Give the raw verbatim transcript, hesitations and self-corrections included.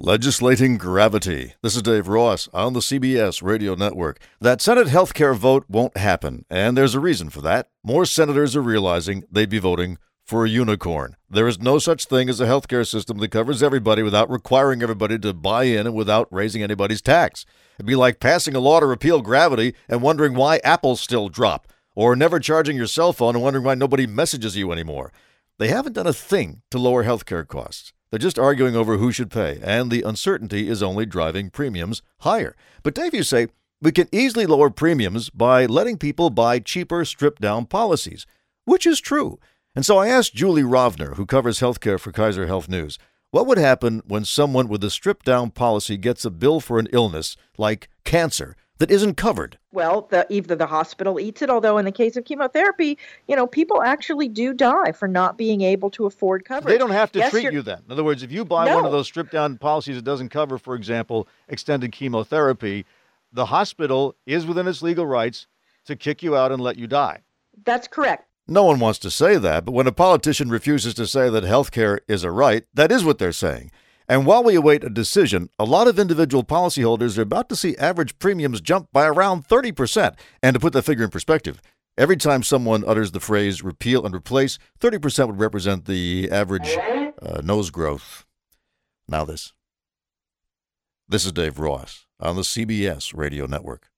Legislating gravity. This is Dave Ross on the C B S Radio Network. That Senate health care vote won't happen, and there's a reason for that. More senators are realizing they'd be voting for a unicorn. There is no such thing as a health care system that covers everybody without requiring everybody to buy in and without raising anybody's tax. It'd be like passing a law to repeal gravity and wondering why apples still drop, or never charging your cell phone and wondering why nobody messages you anymore. They haven't done a thing to lower health care costs. They're just arguing over who should pay, and the uncertainty is only driving premiums higher. But Dave, you say, we can easily lower premiums by letting people buy cheaper, stripped-down policies, which is true. And so I asked Julie Rovner, who covers healthcare for Kaiser Health News, what would happen when someone with a stripped-down policy gets a bill for an illness like cancer that isn't covered? Well, the, either the hospital eats it, although in the case of chemotherapy, you know, people actually do die for not being able to afford coverage. They don't have to yes, treat you then. In other words, if you buy no. one of those stripped-down policies that doesn't cover, for example, extended chemotherapy, the hospital is within its legal rights to kick you out and let you die. That's correct. No one wants to say that, but when a politician refuses to say that health care is a right, that is what they're saying. And while we await a decision, a lot of individual policyholders are about to see average premiums jump by around thirty percent. And to put that figure in perspective, every time someone utters the phrase repeal and replace, thirty percent would represent the average uh, nose growth. Now this. This is Dave Ross on the C B S Radio Network.